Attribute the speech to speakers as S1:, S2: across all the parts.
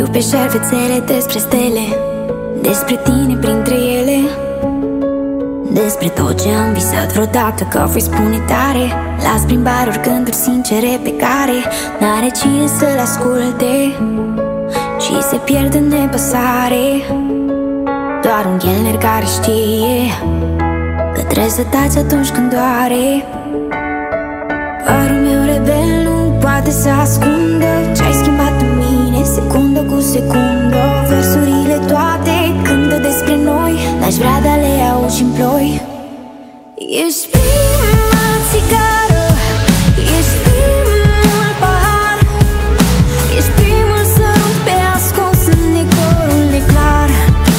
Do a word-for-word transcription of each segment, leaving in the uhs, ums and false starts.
S1: Scriu pe șervețele despre stele, despre tine printre ele, despre tot ce am visat vreodată că voi spune tare. Las prin baruri gânduri sincere pe care n-are cine să-l asculte și se pierde în nepăsare. Doar un chelner care știe că trebuie să taci atunci când doare. Părul meu rebel nu poate să ascundă ce-ai schimbat în mine, secundă cu secundă. Versurile toate cântă despre noi, n-aș vrea de a le auzi în ploi. Ești prima țigară, ești primul pahar, ești primul sărut pe ascuns în decorul neclar.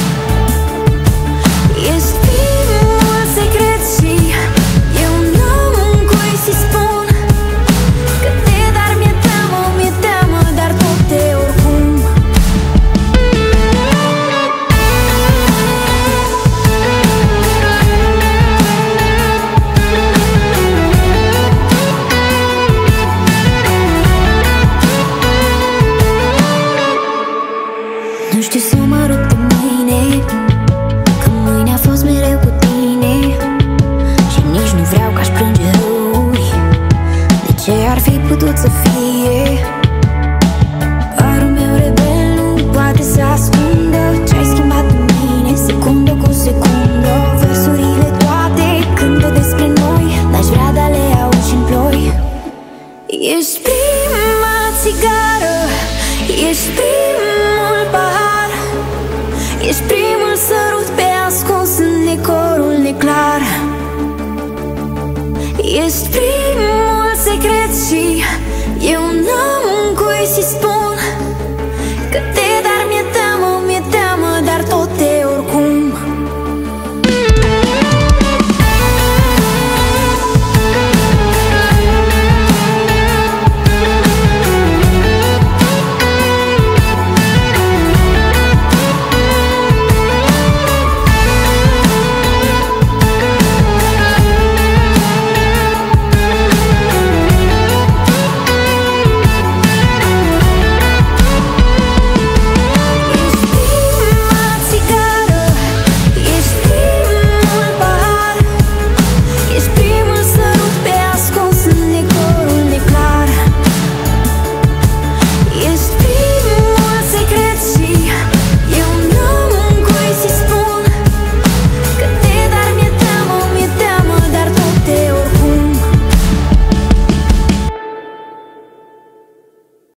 S1: Ești primul secret și eu n-am în cui să-i spun că te dar mi-e teamă, mi-e teamă, dar tot de oricum. Nu știu să mă rup de mâine, că mâine a fost mereu cu tine și nici nu vreau că aș plânge răui de ce ar fi putut să fie. Părul meu rebel nu poate să ascundă ce-ai schimbat în mine, secundă cu secundă. Versurile toate cântă despre noi, n-aș vrea de a le auzi în ploi. Ești prima țigară, ești primul pahar, ești primul sărut pe ascuns în decorul neclar. Ești primul secret și